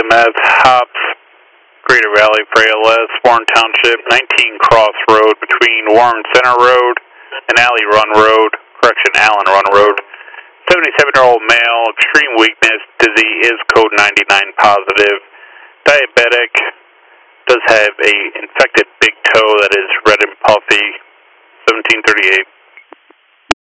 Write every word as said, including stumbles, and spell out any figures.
M S, Hops, Greater Valley for A L S, Warren Township, nineteen Cross Road between Warren Center Road and Alley Run Road, correction, Allen Run Road. seventy-seven-year-old male, extreme weakness, dizzy, is code ninety-nine positive. Diabetic, does have a infected big toe that is red and puffy. seventeen thirty-eight.